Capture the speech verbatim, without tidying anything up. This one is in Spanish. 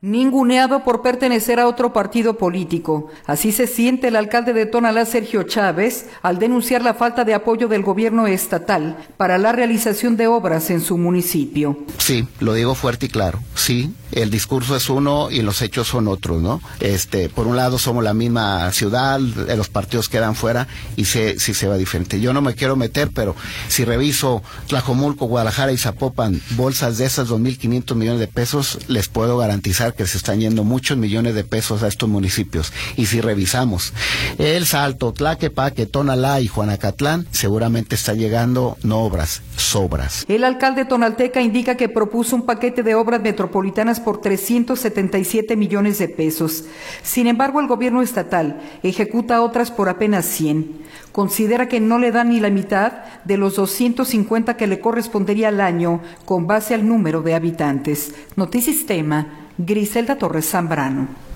Ninguneado por pertenecer a otro partido político. Así se siente el alcalde de Tonalá, Sergio Chávez, al denunciar la falta de apoyo del gobierno estatal para la realización de obras en su municipio. Sí, lo digo fuerte y claro. Sí, el discurso es uno y los hechos son otros, ¿no? Este, por un lado somos la misma ciudad, los partidos quedan fuera y sí, sí se va diferente. Yo no me quiero meter, pero si reviso Tlajomulco, Guadalajara y Zapopan, bolsas de esas dos mil quinientos millones de pesos, les puedo garantizar que se están yendo muchos millones de pesos a estos municipios. Y si revisamos El Salto, Tlaquepaque, Tonalá y Juanacatlán, seguramente está llegando no obras, sobras. El alcalde tonalteca indica que propuso un paquete de obras metropolitanas por trescientos setenta y siete millones de pesos. Sin embargo, el gobierno estatal ejecuta otras por apenas cien. Considera que no le dan ni la mitad de los doscientos cincuenta que le correspondería al año con base al número de habitantes. Notisistema, Griselda Torres Zambrano.